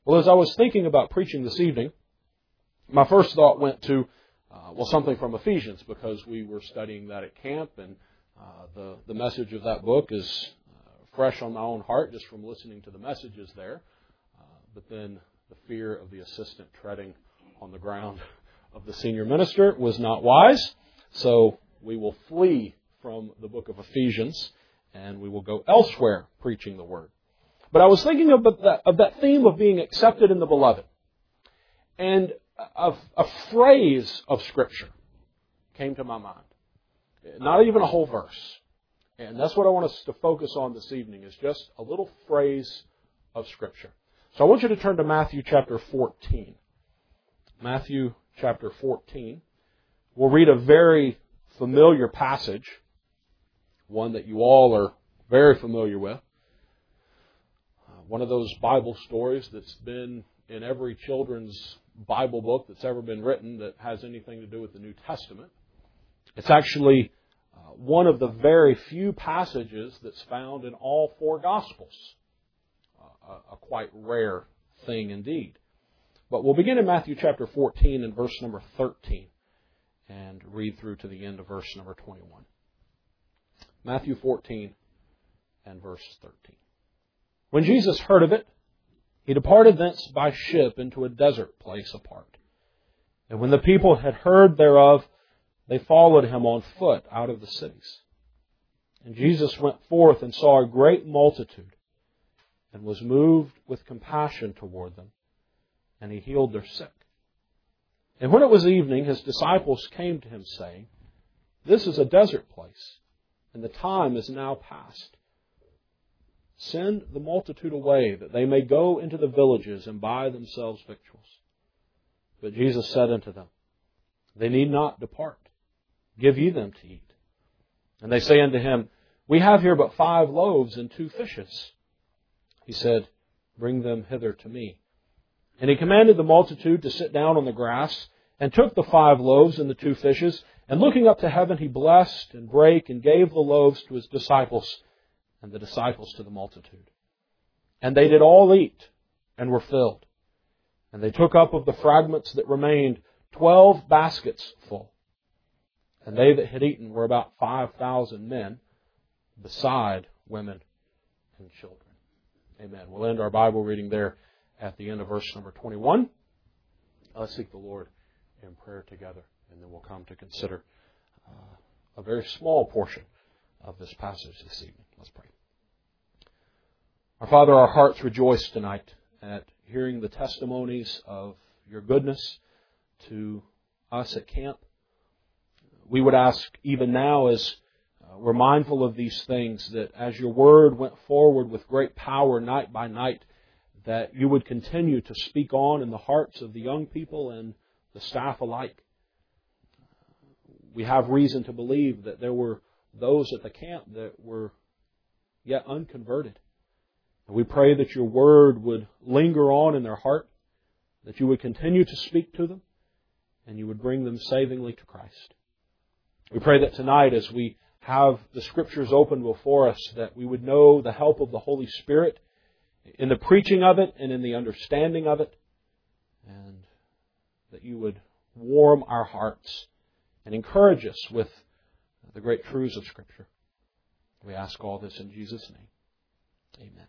Well, as I was thinking about preaching this evening, my first thought went to, something from Ephesians, because we were studying that at camp, and the message of that book is fresh on my own heart just from listening to the messages there. But then the fear of the assistant treading on the ground of the senior minister was not wise. So we will flee from the book of Ephesians and we will go elsewhere preaching the Word. But I was thinking of that theme of being accepted in the Beloved. And a phrase of Scripture came to my mind. Not even a whole verse. And that's what I want us to focus on this evening, is just a little phrase of Scripture. So I want you to turn to Matthew chapter 14. Matthew chapter 14. We'll read a very familiar passage, one that you all are very familiar with. One of those Bible stories that's been in every children's Bible book that's ever been written that has anything to do with the New Testament. It's actually one of the very few passages that's found in all four Gospels. A quite rare thing indeed. But we'll begin in Matthew chapter 14 and verse number 13 and read through to the end of verse number 21. Matthew 14 and verse 13. When Jesus heard of it, He departed thence by ship into a desert place apart. And when the people had heard thereof, they followed Him on foot out of the cities. And Jesus went forth and saw a great multitude, and was moved with compassion toward them, and He healed their sick. And when it was evening, His disciples came to Him, saying, This is a desert place, and the time is now past. Send the multitude away, that they may go into the villages and buy themselves victuals. But Jesus said unto them, They need not depart. Give ye them to eat. And they say unto Him, We have here but 5 loaves and 2 fishes. He said, Bring them hither to me. And He commanded the multitude to sit down on the grass, and took the 5 loaves and the 2 fishes, and looking up to heaven, He blessed and brake, and gave the loaves to His disciples, and the disciples to the multitude. And they did all eat, and were filled. And they took up of the fragments that remained 12 baskets full. And they that had eaten were about 5,000 men, beside women and children. Amen. We'll end our Bible reading there at the end of verse number 21. Let's seek the Lord in prayer together, and then we'll come to consider a very small portion of this passage this evening. Let's pray. Our Father, our hearts rejoice tonight at hearing the testimonies of Your goodness to us at camp. We would ask even now, as we're mindful of these things, that as Your Word went forward with great power night by night, that You would continue to speak on in the hearts of the young people and the staff alike. We have reason to believe that there were those at the camp that were yet unconverted. And we pray that Your Word would linger on in their heart, that You would continue to speak to them, and You would bring them savingly to Christ. We pray that tonight, as we have the Scriptures open before us, that we would know the help of the Holy Spirit in the preaching of it and in the understanding of it, and that You would warm our hearts and encourage us with the great truths of Scripture. We ask all this in Jesus' name. Amen.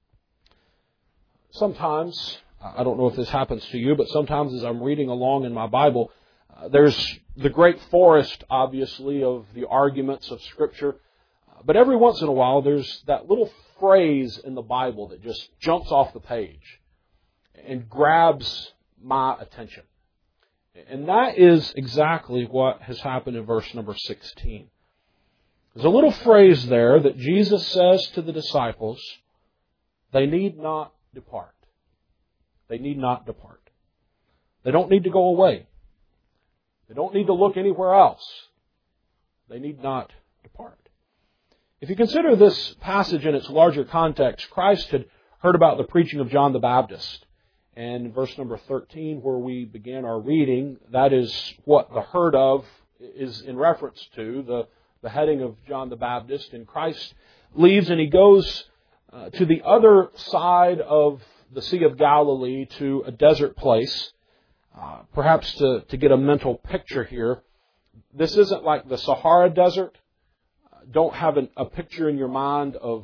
Sometimes, I don't know if this happens to you, but sometimes as I'm reading along in my Bible, there's the great forest, obviously, of the arguments of Scripture. But every once in a while, there's that little phrase in the Bible that just jumps off the page and grabs my attention. And that is exactly what has happened in verse number 16. There's a little phrase there that Jesus says to the disciples, They need not depart. They need not depart. They don't need to go away. They don't need to look anywhere else. They need not depart. If you consider this passage in its larger context, Christ had heard about the preaching of John the Baptist. And in verse number 13, where we began our reading, that is what the heard of is in reference to, the heading of John the Baptist. And Christ leaves and He goes to the other side of the Sea of Galilee to a desert place, perhaps to get a mental picture here. This isn't like the Sahara Desert. Don't have a picture in your mind of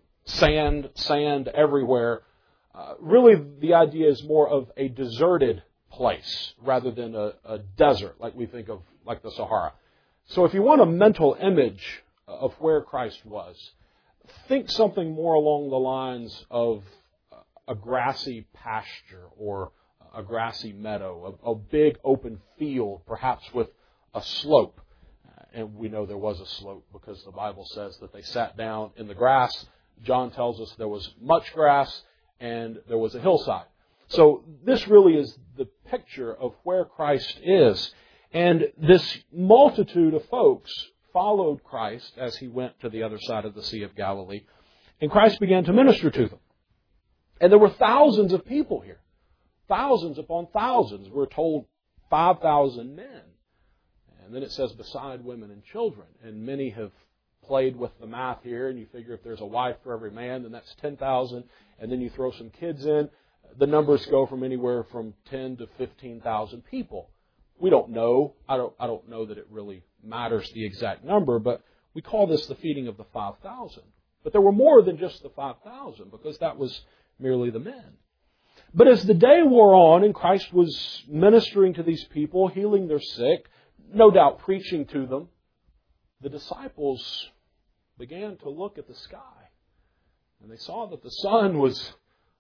sand everywhere. Really, the idea is more of a deserted place rather than a desert like we think of, like the Sahara. So if you want a mental image of where Christ was, think something more along the lines of a grassy pasture or a grassy meadow, a big open field, perhaps with a slope. And we know there was a slope because the Bible says that they sat down in the grass. John tells us there was much grass and there was a hillside. So this really is the picture of where Christ is. And this multitude of folks followed Christ as he went to the other side of the Sea of Galilee. And Christ began to minister to them. And there were thousands of people here. Thousands upon thousands. We're told 5,000 men. And then it says beside women and children. And many have played with the math here. And you figure if there's a wife for every man, then that's 10,000. And then you throw some kids in. The numbers go from anywhere from 10 to 15,000 people. We don't know. I don't know that it really matters the exact number, but we call this the feeding of the 5,000. But there were more than just the 5,000 because that was merely the men. But as the day wore on and Christ was ministering to these people, healing their sick, no doubt preaching to them, the disciples began to look at the sky. And they saw that the sun was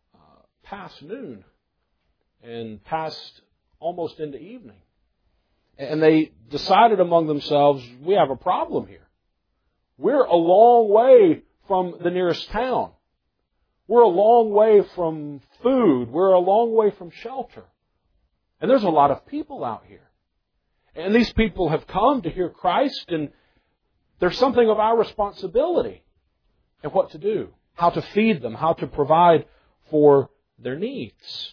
past noon and past almost into evening. And they decided among themselves, we have a problem here. We're a long way from the nearest town. We're a long way from food. We're a long way from shelter. And there's a lot of people out here. And these people have come to hear Christ, and there's something of our responsibility in what to do, how to feed them, how to provide for their needs.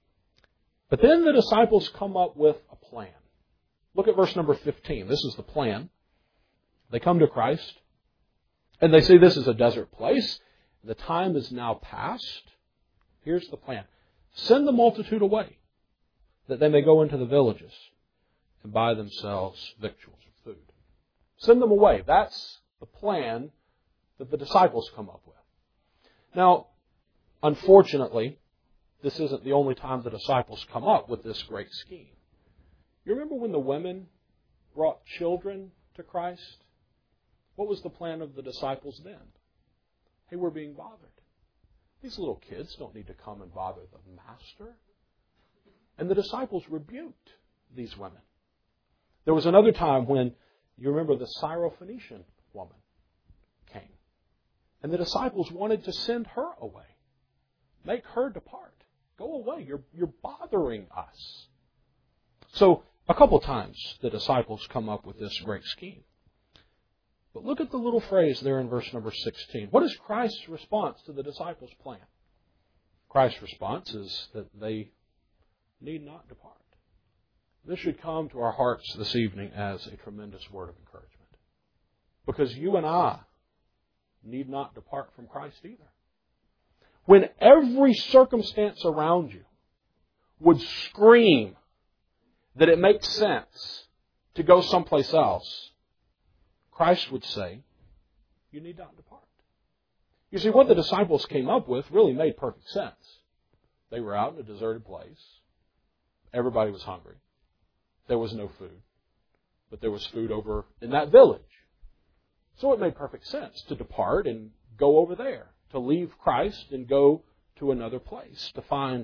But then the disciples come up with a plan. Look at verse number 15. This is the plan. They come to Christ, and they say this is a desert place. The time is now past. Here's the plan. Send the multitude away, that they may go into the villages and buy themselves victuals or food. Send them away. That's the plan that the disciples come up with. Now, unfortunately, this isn't the only time the disciples come up with this great scheme. You remember when the women brought children to Christ? What was the plan of the disciples then? Hey, we're being bothered. These little kids don't need to come and bother the master. And the disciples rebuked these women. There was another time when, you remember, the Syrophoenician woman came. And the disciples wanted to send her away. Make her depart. Go away. You're bothering us. So, a couple times the disciples come up with this great scheme. But look at the little phrase there in verse number 16. What is Christ's response to the disciples' plan? Christ's response is that they need not depart. This should come to our hearts this evening as a tremendous word of encouragement. Because you and I need not depart from Christ either. When every circumstance around you would scream that it makes sense to go someplace else, Christ would say, you need not depart. You see, what the disciples came up with really made perfect sense. They were out in a deserted place. Everybody was hungry. There was no food. But there was food over in that village. So it made perfect sense to depart and go over there, to leave Christ and go to another place to find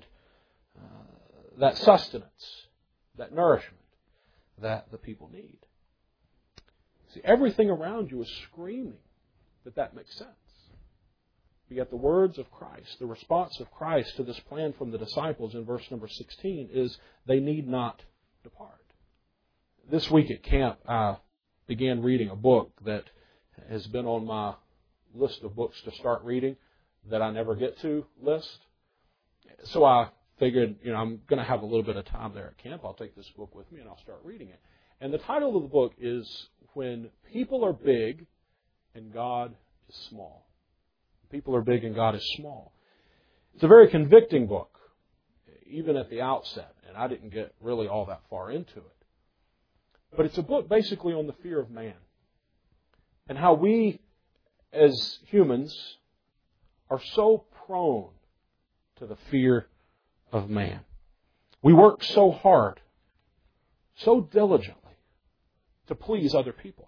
that sustenance, that nourishment that the people need. See, everything around you is screaming that makes sense. But yet the words of Christ, the response of Christ to this plan from the disciples in verse number 16 is they need not depart. This week at camp, I began reading a book that has been on my list of books to start reading that I never get to list. So I figured, I'm going to have a little bit of time there at camp. I'll take this book with me and I'll start reading it. And the title of the book is When People Are Big and God is Small. People are big and God is small. It's a very convicting book, even at the outset, and I didn't get really all that far into it. But it's a book basically on the fear of man and how we, as humans, are so prone to the fear of man. We work so hard, so diligently to please other people.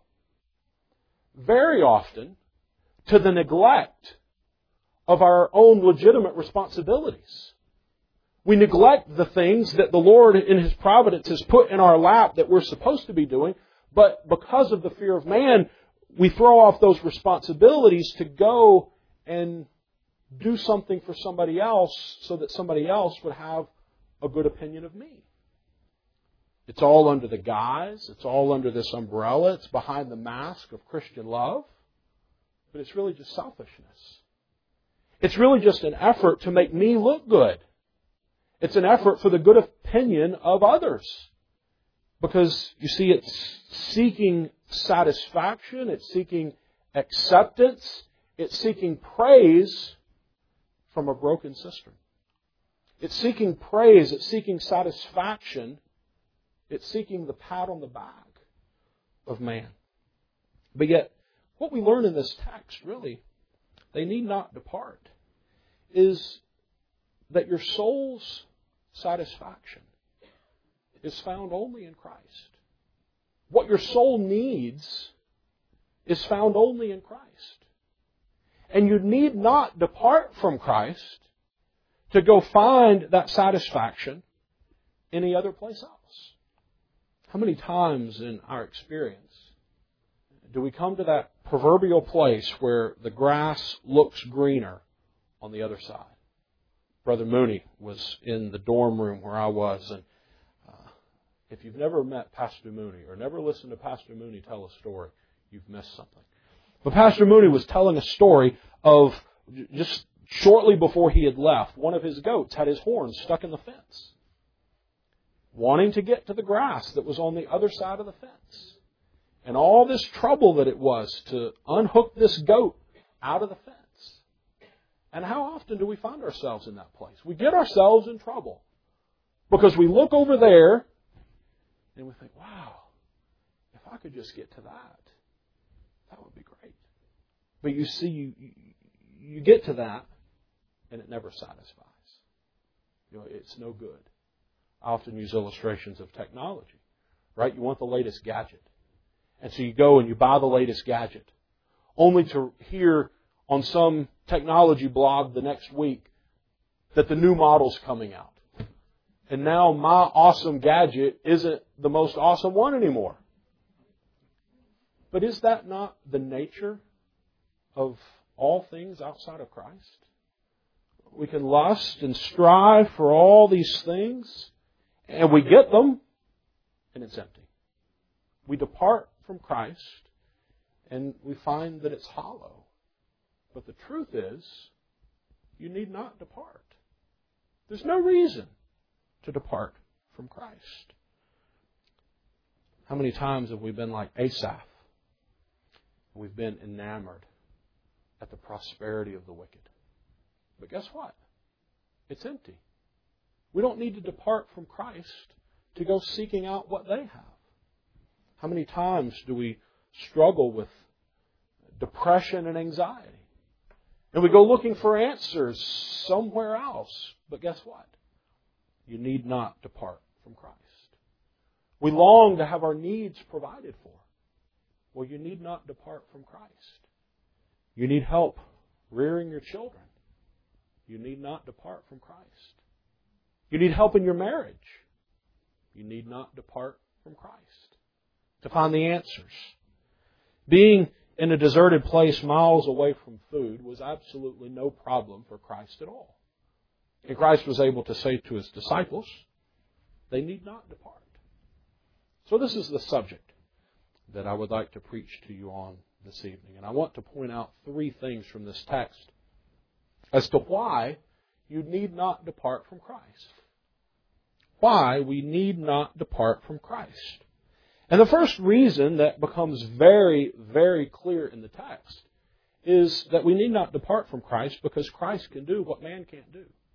Very often to the neglect of our own legitimate responsibilities. We neglect the things that the Lord in His providence has put in our lap that we're supposed to be doing, but because of the fear of man, we throw off those responsibilities to go and do something for somebody else so that somebody else would have a good opinion of me. It's all under the guise, it's all under this umbrella, it's behind the mask of Christian love, but it's really just selfishness. It's really just an effort to make me look good. It's an effort for the good opinion of others. Because, you see, it's seeking satisfaction, it's seeking acceptance, it's seeking praise from a broken cistern. It's seeking praise, it's seeking satisfaction, it's seeking the pat on the back of man. But yet, what we learn in this text, really, they need not depart, is that your soul's satisfaction is found only in Christ. What your soul needs is found only in Christ. And you need not depart from Christ to go find that satisfaction any other place else. How many times in our experience do we come to that proverbial place where the grass looks greener on the other side? Brother Mooney was in the dorm room where I was, and if you've never met Pastor Mooney or never listened to Pastor Mooney tell a story, you've missed something. But Pastor Mooney was telling a story of just shortly before he had left, one of his goats had his horns stuck in the fence, wanting to get to the grass that was on the other side of the fence. And all this trouble that it was to unhook this goat out of the fence. And how often do we find ourselves in that place? We get ourselves in trouble because we look over there and we think, wow, if I could just get to that, that would be great. But you see, you get to that and it never satisfies. It's no good. I often use illustrations of technology, right? You want the latest gadget. And so you go and you buy the latest gadget, only to hear on some technology blog the next week that the new model's coming out. And now my awesome gadget isn't the most awesome one anymore. But is that not the nature of all things outside of Christ? We can lust and strive for all these things, and we get them, and it's empty. We depart from Christ, and we find that it's hollow. But the truth is, you need not depart. There's no reason to depart from Christ. How many times have we been like Asaph? We've been enamored at the prosperity of the wicked. But guess what? It's empty. We don't need to depart from Christ to go seeking out what they have. How many times do we struggle with depression and anxiety? And we go looking for answers somewhere else. But guess what? You need not depart from Christ. We long to have our needs provided for. Well, you need not depart from Christ. You need help rearing your children. You need not depart from Christ. You need help in your marriage. You need not depart from Christ to find the answers. Being in a deserted place miles away from food was absolutely no problem for Christ at all. And Christ was able to say to His disciples, they need not depart. So this is the subject that I would like to preach to you on this evening. And I want to point out three things from this text as to why you need not depart from Christ. Why we need not depart from Christ. And the first reason that becomes very, very clear in the text is that we need not depart from Christ because Christ can do what man can't do.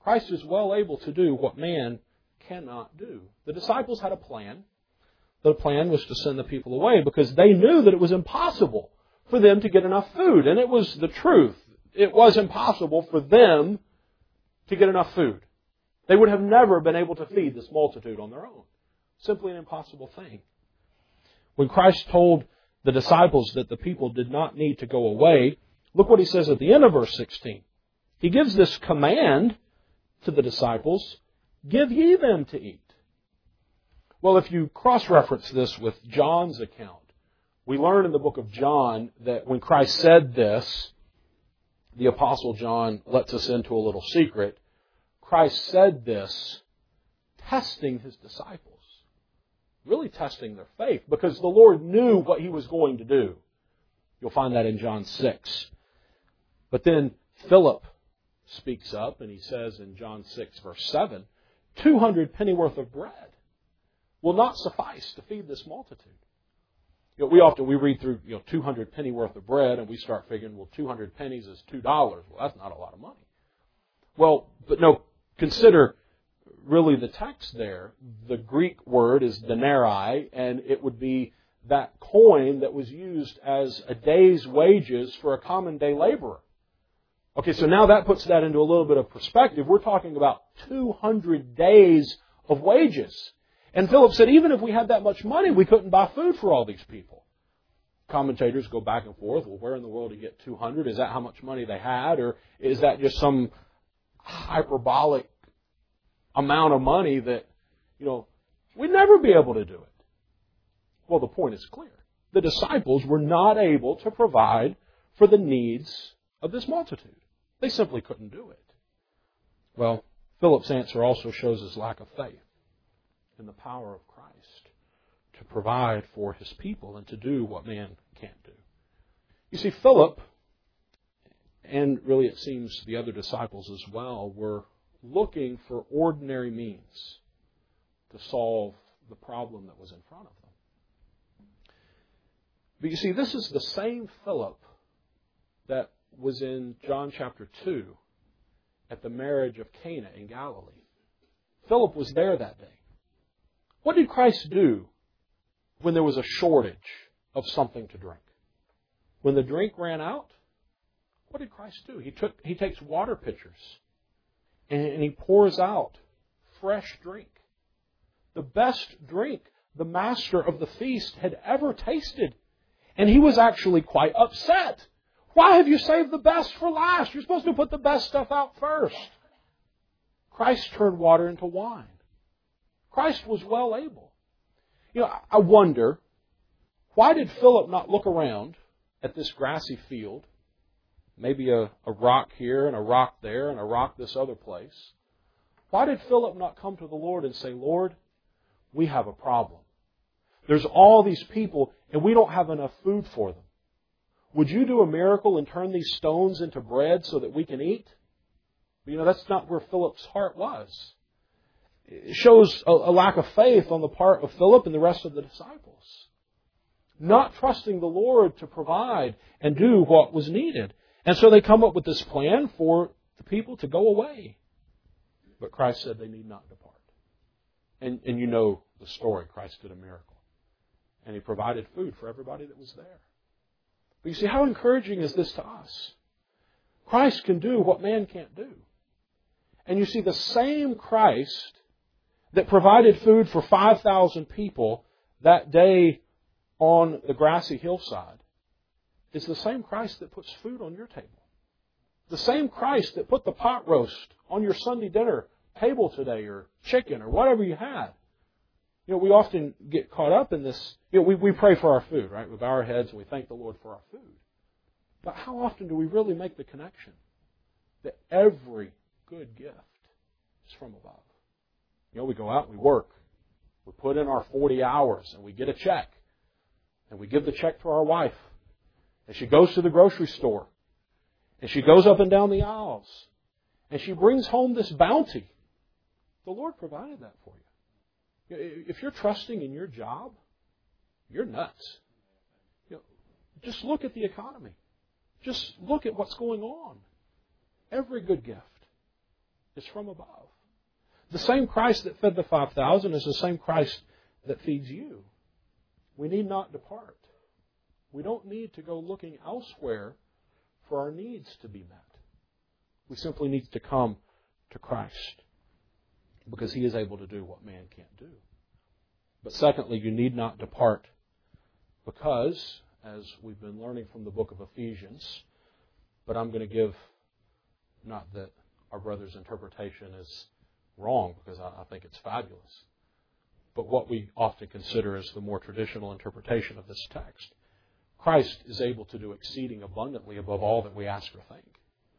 Christ is well able to do what man cannot do. The disciples had a plan. The plan was to send the people away because they knew that it was impossible for them to get enough food. And it was the truth. It was impossible for them to get enough food. They would have never been able to feed this multitude on their own. Simply an impossible thing. When Christ told the disciples that the people did not need to go away, look what He says at the end of verse 16. He gives this command to the disciples, "Give ye them to eat." Well, if you cross-reference this with John's account, we learn in the book of John that when Christ said this, the Apostle John lets us into a little secret. Christ said this testing His disciples, really testing their faith, because the Lord knew what He was going to do. You'll find that in John 6. But then Philip speaks up and he says in John 6 verse 7, 200 pennyworth of bread will not suffice to feed this multitude. We read through 200 pennyworth of bread and we start figuring, 200 pennies is $2. Well, that's not a lot of money. Well, but no, consider really the text there. The Greek word is denarii, and it would be that coin that was used as a day's wages for a common day laborer. Okay, so now that puts that into a little bit of perspective. We're talking about 200 days of wages. And Philip said, even if we had that much money, we couldn't buy food for all these people. Commentators go back and forth. Well, where in the world did he get 200? Is that how much money they had? Or is that just some hyperbolic amount of money that, we'd never be able to do it? Well, the point is clear. The disciples were not able to provide for the needs of this multitude. They simply couldn't do it. Well, Philip's answer also shows his lack of faith in the power of Christ to provide for His people and to do what man can't do. You see, Philip, and really it seems the other disciples as well, were looking for ordinary means to solve the problem that was in front of them. But you see, this is the same Philip that was in John chapter 2 at the marriage of Cana in Galilee. Philip was there that day. What did Christ do when there was a shortage of something to drink? When the drink ran out, what did Christ do? He takes water pitchers and He pours out fresh drink. The best drink the master of the feast had ever tasted. And He was actually quite upset. Why have you saved the best for last? You're supposed to put the best stuff out first. Christ turned water into wine. Christ was well able. I wonder, why did Philip not look around at this grassy field, maybe a rock here and a rock there and a rock this other place? Why did Philip not come to the Lord and say, Lord, we have a problem. There's all these people and we don't have enough food for them. Would you do a miracle and turn these stones into bread so that we can eat? But that's not where Philip's heart was. It shows a lack of faith on the part of Philip and the rest of the disciples. Not trusting the Lord to provide and do what was needed. And so they come up with this plan for the people to go away. But Christ said they need not depart. And you know the story. Christ did a miracle. And He provided food for everybody that was there. But you see, how encouraging is this to us? Christ can do what man can't do. And you see, the same Christ that provided food for 5,000 people that day on the grassy hillside is the same Christ that puts food on your table. The same Christ that put the pot roast on your Sunday dinner table today, or chicken, or whatever you had. We often get caught up in this. We pray for our food, right? We bow our heads and we thank the Lord for our food. But how often do we really make the connection that every good gift is from above? We go out and we work. We put in our 40 hours and we get a check. And we give the check to our wife. And she goes to the grocery store. And she goes up and down the aisles. And she brings home this bounty. The Lord provided that for you. If you're trusting in your job, you're nuts. Just look at the economy. Just look at what's going on. Every good gift is from above. The same Christ that fed the 5,000 is the same Christ that feeds you. We need not depart. We don't need to go looking elsewhere for our needs to be met. We simply need to come to Christ because He is able to do what man can't do. But secondly, you need not depart because, as we've been learning from the book of Ephesians, but I'm going to give, not that our brother's interpretation is wrong, because I think it's fabulous, but what we often consider as the more traditional interpretation of this text. Christ is able to do exceeding abundantly above all that we ask or think.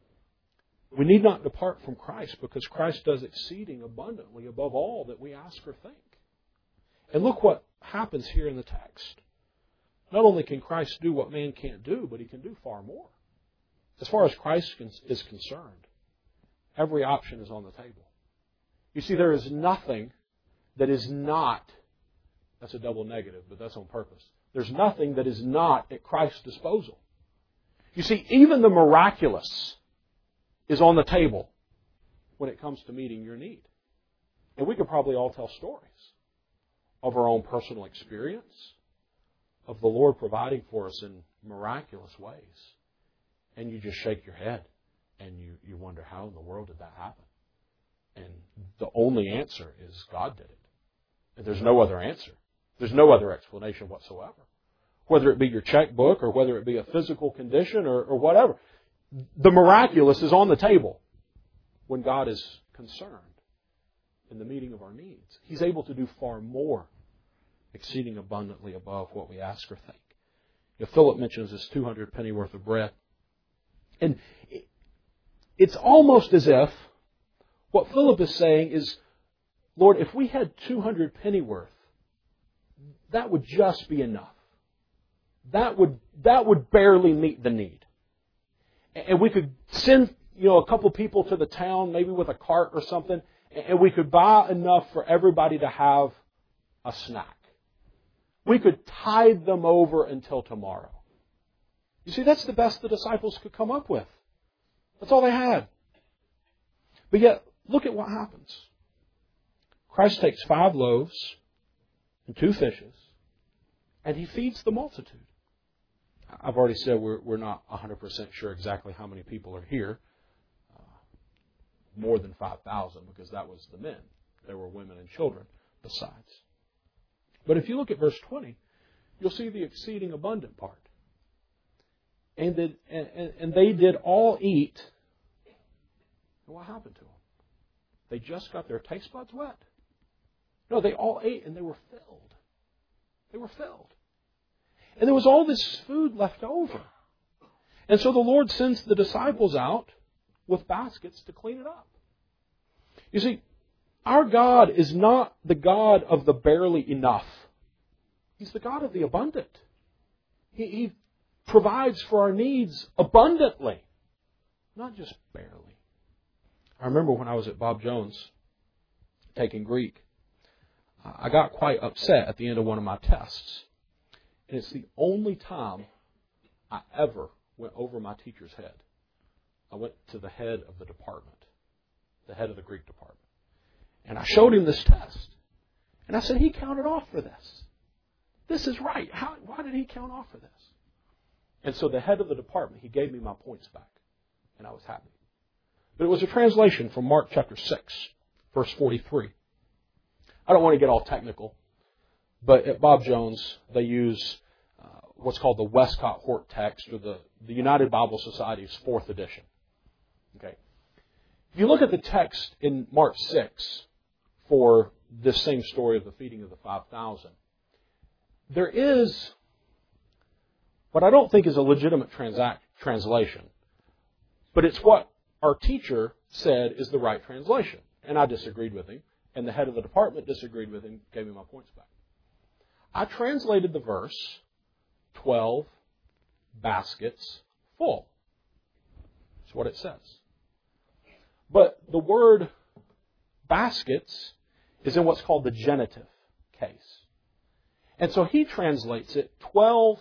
We need not depart from Christ because Christ does exceeding abundantly above all that we ask or think. And look what happens here in the text. Not only can Christ do what man can't do, but He can do far more. As far as Christ is concerned, every option is on the table. You see, there is nothing that is not, that's a double negative, but that's on purpose. There's nothing that is not at Christ's disposal. You see, even the miraculous is on the table when it comes to meeting your need. And we could probably all tell stories of our own personal experience, of the Lord providing for us in miraculous ways. And you just shake your head and you wonder, how in the world did that happen? And the only answer is God did it. And there's no other answer. There's no other explanation whatsoever. Whether it be your checkbook or whether it be a physical condition or whatever. The miraculous is on the table when God is concerned in the meeting of our needs. He's able to do far more, exceeding abundantly above what we ask or think. Philip mentions this 200 penny worth of bread. And it's almost as if what Philip is saying is, Lord, if we had 200 penny worth, that would just be enough. That would barely meet the need. And we could send, a couple people to the town, maybe with a cart or something, and we could buy enough for everybody to have a snack. We could tide them over until tomorrow. You see, that's the best the disciples could come up with. That's all they had. But yet, look at what happens. Christ takes 5 loaves and 2 fishes, and He feeds the multitude. I've already said we're not 100% sure exactly how many people are here. More than 5,000, because that was the men. There were women and children besides. But if you look at verse 20, you'll see the exceeding abundant part. And they did all eat. And what happened to them? They just got their taste buds wet. No, they all ate and they were filled. They were filled. And there was all this food left over. And so the Lord sends the disciples out with baskets to clean it up. You see, our God is not the God of the barely enough. He's the God of the abundant. He provides for our needs abundantly, not just barely. I remember when I was at Bob Jones taking Greek, I got quite upset at the end of one of my tests. And it's the only time I ever went over my teacher's head. I went to the head of the department, the head of the Greek department. And I showed him this test. And I said, he counted off for this. This is right. Why did he count off for this? And so the head of the department, he gave me my points back. And I was happy. But it was a translation from Mark chapter 6, verse 43. I don't want to get all technical, but at Bob Jones, they use what's called the Westcott Hort text, or the United Bible Society's 4th edition. Okay. If you look at the text in Mark 6 for this same story of the feeding of the 5,000, there is what I don't think is a legitimate translation, but it's what our teacher said is the right translation. And I disagreed with him, and the head of the department disagreed with him, gave me my points back. I translated the verse, 12 baskets full. That's what it says. But the word baskets is in what's called the genitive case. And so he translates it 12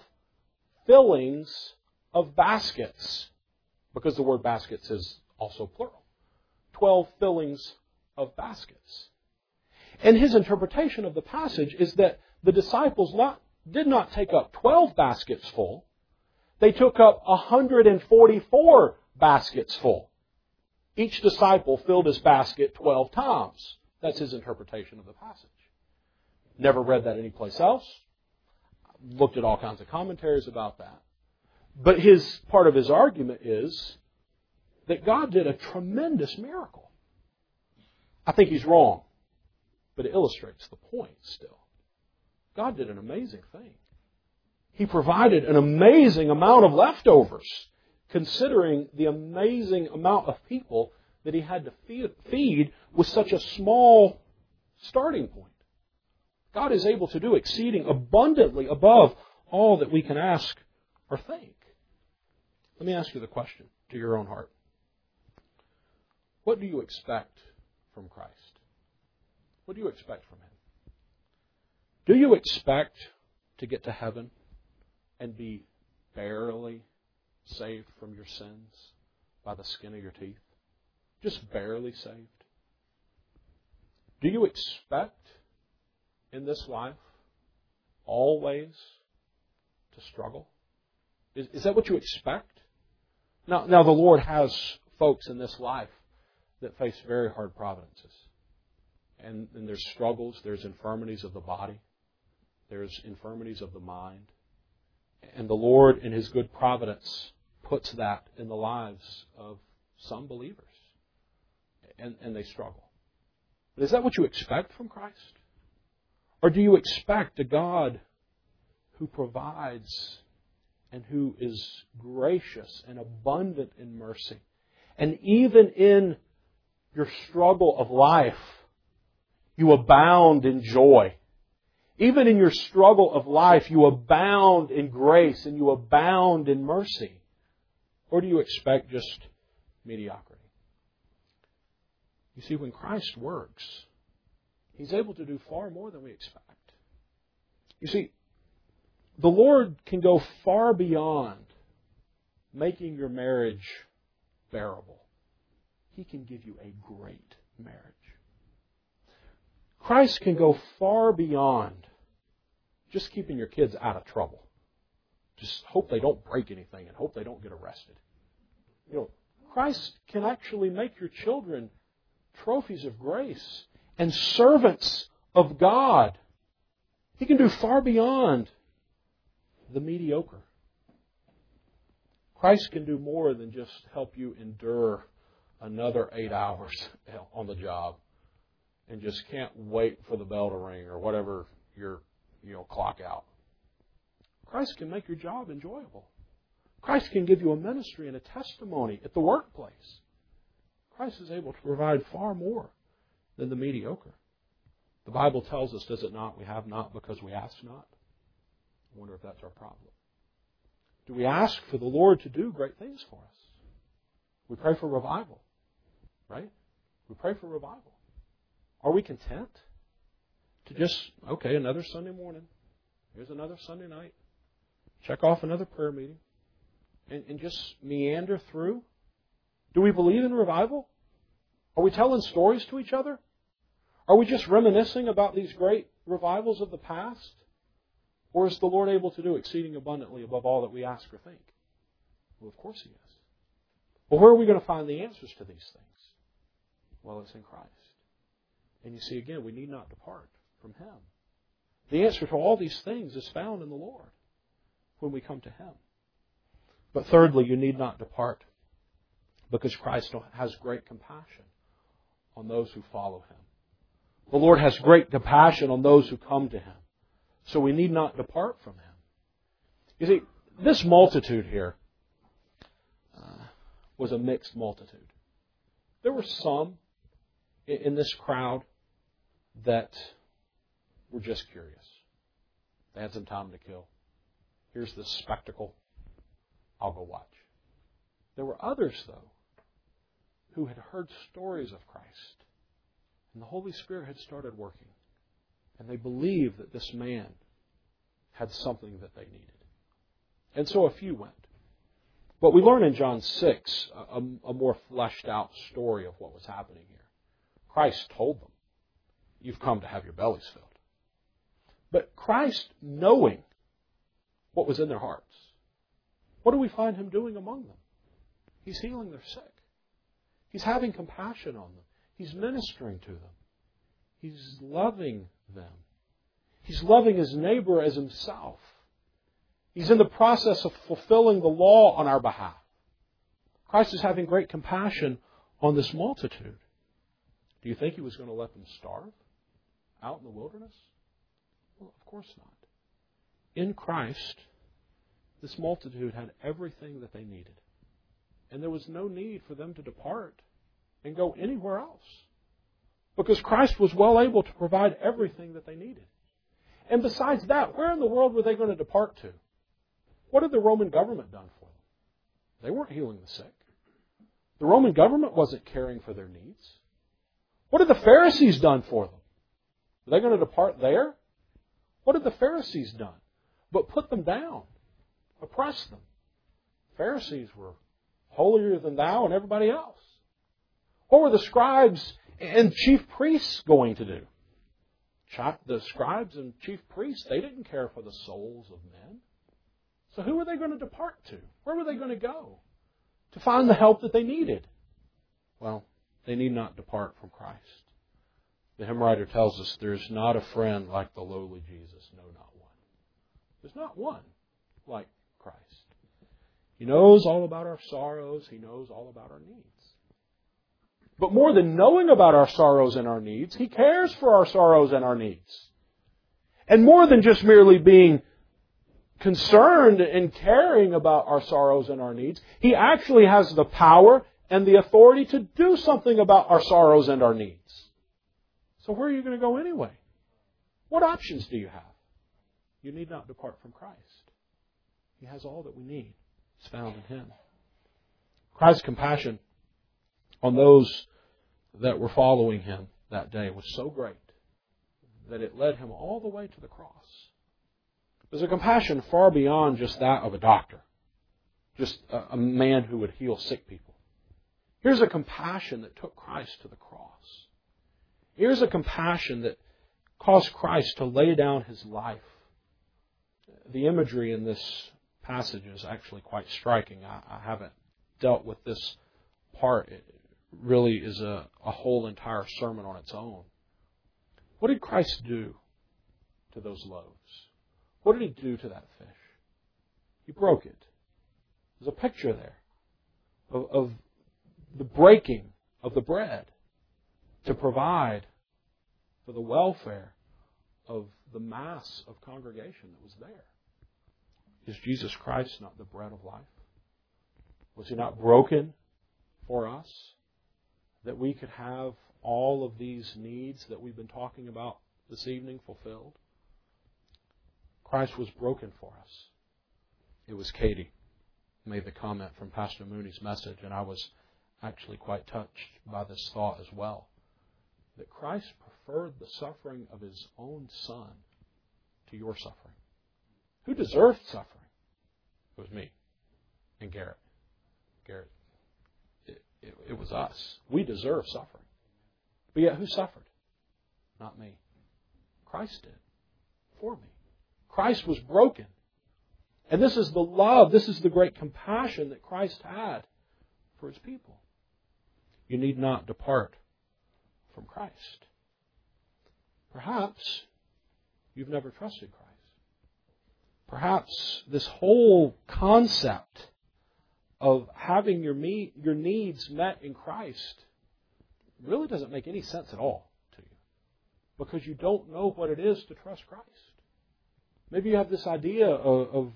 fillings of baskets, because the word baskets is also plural. 12 fillings of baskets. And his interpretation of the passage is that the disciples did not take up 12 baskets full. They took up 144 baskets full. Each disciple filled his basket 12 times. That's his interpretation of the passage. Never read that anyplace else. Looked at all kinds of commentaries about that. But part of his argument is that God did a tremendous miracle. I think he's wrong, but it illustrates the point still. God did an amazing thing. He provided an amazing amount of leftovers, considering the amazing amount of people that he had to feed with such a small starting point. God is able to do exceeding abundantly above all that we can ask or think. Let me ask you the question to your own heart. What do you expect from Christ? What do you expect from Him? Do you expect to get to heaven and be barely saved from your sins by the skin of your teeth? Just barely saved? Do you expect in this life always to struggle? Is that what you expect? Now the Lord has folks in this life that face very hard providences. And there's struggles, there's infirmities of the body, there's infirmities of the mind. And the Lord, in His good providence, puts that in the lives of some believers. And they struggle. But is that what you expect from Christ? Or do you expect a God who provides and who is gracious and abundant in mercy? And even in your struggle of life, you abound in joy. Even in your struggle of life, you abound in grace and you abound in mercy. Or do you expect just mediocrity? You see, when Christ works, He's able to do far more than we expect. You see, the Lord can go far beyond making your marriage bearable. He can give you a great marriage. Christ can go far beyond just keeping your kids out of trouble. Just hope they don't break anything and hope they don't get arrested. Christ can actually make your children trophies of grace and servants of God. He can do far beyond the mediocre. Christ can do more than just help you endure another 8 hours on the job and just can't wait for the bell to ring or whatever your clock out. Christ can make your job enjoyable. Christ can give you a ministry and a testimony at the workplace. Christ is able to provide far more than the mediocre. The Bible tells us, does it not, we have not because we ask not? I wonder if that's our problem. Do we ask for the Lord to do great things for us? We pray for revival, right? We pray for revival. Are we content to just, another Sunday morning, here's another Sunday night, check off another prayer meeting, and just meander through? Do we believe in revival? Are we telling stories to each other? Are we just reminiscing about these great revivals of the past? Or is the Lord able to do exceeding abundantly above all that we ask or think? Well, of course He is. But where are we going to find the answers to these things? Well, it's in Christ. And you see, again, we need not depart from Him. The answer to all these things is found in the Lord when we come to Him. But thirdly, you need not depart because Christ has great compassion on those who follow Him. The Lord has great compassion on those who come to Him. So we need not depart from Him. You see, this multitude here was a mixed multitude. There were some in this crowd that were just curious. They had some time to kill. Here's this spectacle. I'll go watch. There were others, though, who had heard stories of Christ. And the Holy Spirit had started working. And they believed that this man had something that they needed. And so a few went. But we learn in John 6 a more fleshed out story of what was happening here. Christ told them, you've come to have your bellies filled. But Christ, knowing what was in their hearts, what do we find Him doing among them? He's healing their sick. He's having compassion on them. He's ministering to them. He's loving them. He's loving His neighbor as Himself. He's in the process of fulfilling the law on our behalf. Christ is having great compassion on this multitude. Do you think He was going to let them starve out in the wilderness? Well, of course not. In Christ, this multitude had everything that they needed. And there was no need for them to depart and go anywhere else. Because Christ was well able to provide everything that they needed. And besides that, where in the world were they going to depart to? What had the Roman government done for them? They weren't healing the sick. The Roman government wasn't caring for their needs. What had the Pharisees done for them? Were they going to depart there? What had the Pharisees done? But put them down, oppress them. Pharisees were holier than thou and everybody else. What were the scribes and chief priests going to do? The scribes and chief priests, they didn't care for the souls of men. So who were they going to depart to? Where were they going to go to find the help that they needed? Well, they need not depart from Christ. The hymn writer tells us there's not a friend like the lowly Jesus, no, not one. There's not one like Christ. He knows all about our sorrows. He knows all about our needs. But more than knowing about our sorrows and our needs, He cares for our sorrows and our needs. And more than just merely being concerned and caring about our sorrows and our needs, He actually has the power and the authority to do something about our sorrows and our needs. So where are you going to go anyway? What options do you have? You need not depart from Christ. He has all that we need. It's found in Him. Christ's compassion on those that were following Him that day was so great that it led Him all the way to the cross. There's a compassion far beyond just that of a doctor, just a man who would heal sick people. Here's a compassion that took Christ to the cross. Here's a compassion that caused Christ to lay down His life. The imagery in this passage is actually quite striking. I haven't dealt with this part. It really is a whole entire sermon on its own. What did Christ do to those loaves? What did He do to that fish? He broke it. There's a picture there of the breaking of the bread to provide for the welfare of the mass of congregation that was there. Is Jesus Christ not the bread of life? Was He not broken for us that we could have all of these needs that we've been talking about this evening fulfilled? Christ was broken for us. It was Katie who made the comment from Pastor Mooney's message, and I was actually quite touched by this thought as well, that Christ preferred the suffering of His own Son to your suffering. Who deserved suffering? It was me and Garrett. It was us. We deserve suffering. But yet who suffered? Not me. Christ did. For me. Christ was broken. And this is the love, this is the great compassion that Christ had for His people. You need not depart from Christ. Perhaps you've never trusted Christ. Perhaps this whole concept of having your needs met in Christ really doesn't make any sense at all to you, because you don't know what it is to trust Christ. Maybe you have this idea of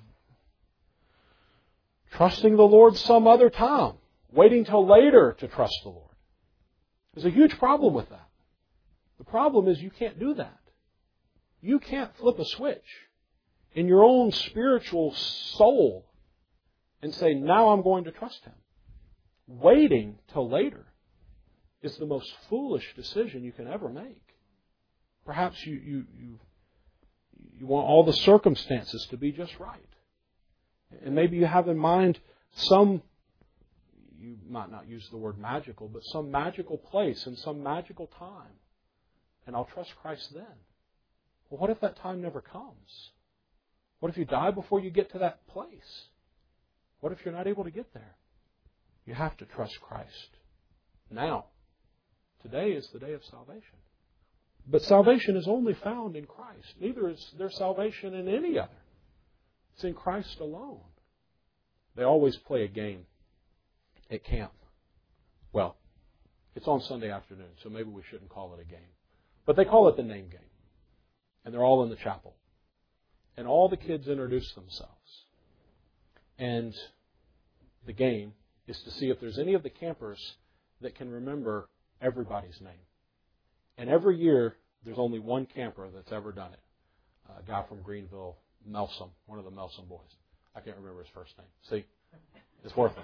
trusting the Lord some other time, waiting till later to trust the Lord. There's a huge problem with that. The problem is you can't do that. You can't flip a switch in your own spiritual soul and say, now I'm going to trust Him. Waiting till later is the most foolish decision you can ever make. Perhaps you want all the circumstances to be just right. And maybe you have in mind some, you might not use the word magical, but some magical place and some magical time. And I'll trust Christ then. Well, what if that time never comes? What if you die before you get to that place? What if you're not able to get there? You have to trust Christ now. Today is the day of salvation. But salvation is only found in Christ. Neither is there salvation in any other. It's in Christ alone. They always play a game at camp. Well, it's on Sunday afternoon, so maybe we shouldn't call it a game. But they call it the name game. And they're all in the chapel. And all the kids introduce themselves. And the game is to see if there's any of the campers that can remember everybody's name. And every year, there's only one camper that's ever done it. A guy from Greenville, Melsom, one of the Melsom boys. I can't remember his first name. See? It's worthless.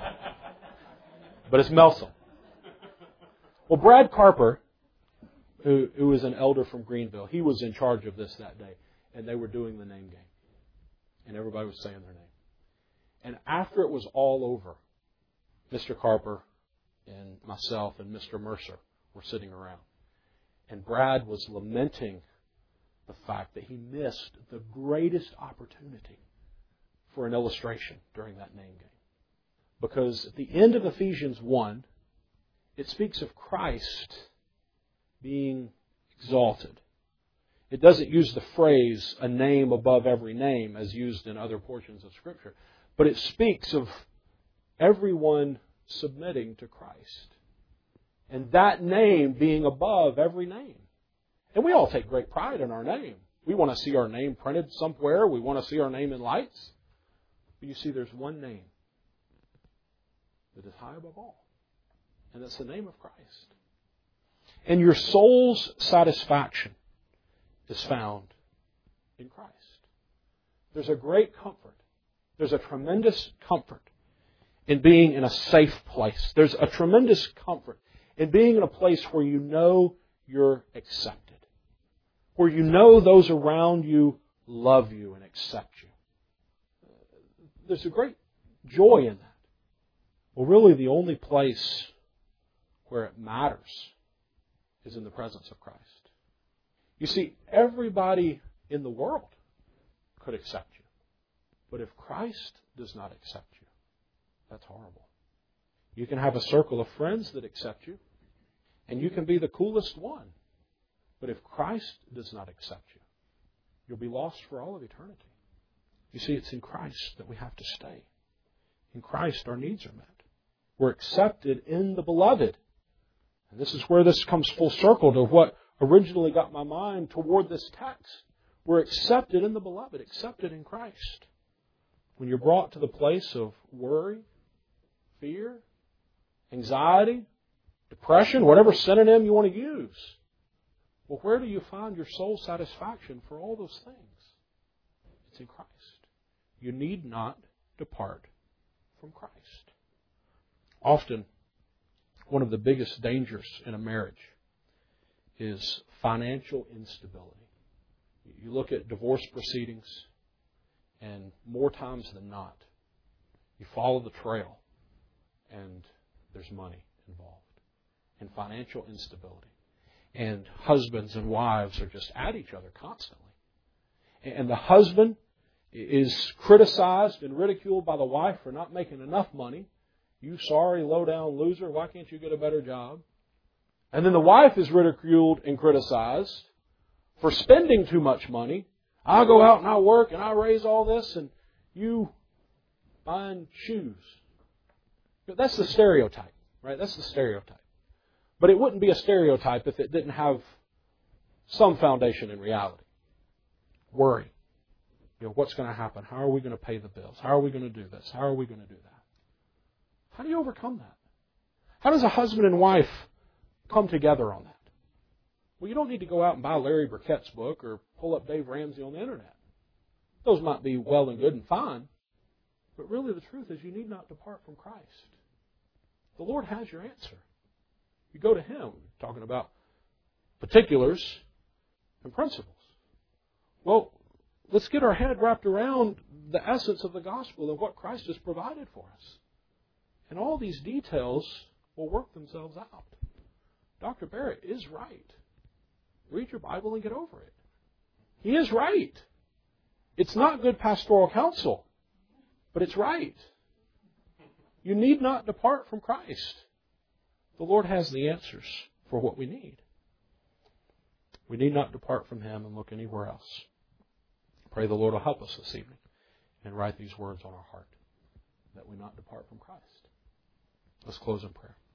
But it's Melsom. Well, Brad Carper, who was an elder from Greenville, he was in charge of this that day. And they were doing the name game. And everybody was saying their name. And after it was all over, Mr. Carper and myself and Mr. Mercer were sitting around. And Brad was lamenting the fact that he missed the greatest opportunity for an illustration during that name game. Because at the end of Ephesians 1, it speaks of Christ being exalted. It doesn't use the phrase, a name above every name, as used in other portions of Scripture. But it speaks of everyone submitting to Christ. And that name being above every name. And we all take great pride in our name. We want to see our name printed somewhere. We want to see our name in lights. But you see, there's one name that is high above all. And that's the name of Christ. And your soul's satisfaction is found in Christ. There's a great comfort. There's a tremendous comfort in being in a safe place. There's a tremendous comfort in being in a place where you know you're accepted. Where you know those around you love you and accept you. There's a great joy in that. Well, really the only place where it matters is in the presence of Christ. You see, everybody in the world could accept you. But if Christ does not accept you, that's horrible. You can have a circle of friends that accept you, and you can be the coolest one. But if Christ does not accept you, you'll be lost for all of eternity. You see, it's in Christ that we have to stay. In Christ, our needs are met. We're accepted in the Beloved. And this is where this comes full circle to what originally got my mind toward this text. We're accepted in the Beloved, accepted in Christ. When you're brought to the place of worry, fear, anxiety, depression, whatever synonym you want to use, well, where do you find your soul satisfaction for all those things? It's in Christ. You need not depart from Christ. Often, one of the biggest dangers in a marriage is financial instability. You look at divorce proceedings, and more times than not, you follow the trail, and there's money involved, and financial instability. And husbands and wives are just at each other constantly. And the husband is criticized and ridiculed by the wife for not making enough money. You sorry, low-down loser, why can't you get a better job? And then the wife is ridiculed and criticized for spending too much money. I'll go out and I'll work and I'll raise all this and you buying shoes. That's the stereotype, right? That's the stereotype. But it wouldn't be a stereotype if it didn't have some foundation in reality. Worry. What's going to happen? How are we going to pay the bills? How are we going to do this? How are we going to do that? How do you overcome that? How does a husband and wife come together on that? Well, you don't need to go out and buy Larry Burkett's book or pull up Dave Ramsey on the internet. Those might be well and good and fine. But really the truth is you need not depart from Christ. The Lord has your answer. You go to Him, talking about particulars and principles. Well, Let's get our head wrapped around the essence of the gospel and what Christ has provided for us. And all these details will work themselves out. Dr. Barrett is right. Read your Bible and get over it. He is right. It's not good pastoral counsel, but it's right. You need not depart from Christ. The Lord has the answers for what we need. We need not depart from Him and look anywhere else. Pray the Lord will help us this evening and write these words on our heart, that we not depart from Christ. Let's close in prayer.